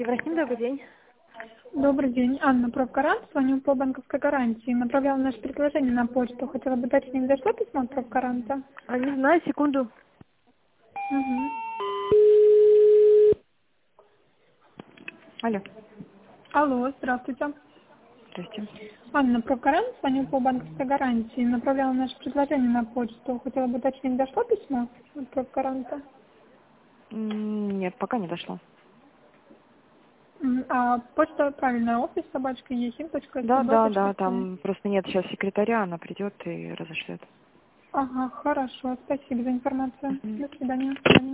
Евросим, добрый день. Добрый день, Анна Правгарант. Звоню по банковской гарантии. Направляла наше предложение на почту. Хотела бы уточнить, дошло письмо от Правгаранта? Не знаю, секунду. Угу. Алло. Алло, здравствуйте. Здрасте. Анна Правгарант. Звоню по банковской гарантии. Направляла наше предложение на почту. Хотела бы уточнить, дошло письмо от Правгаранта? Нет, пока не дошло. А почта правильная, офис собачка Да, есим.сб.ру. там просто нет сейчас секретаря, она придет и разошлет. Ага, хорошо. Спасибо за информацию. Мгм. До свидания.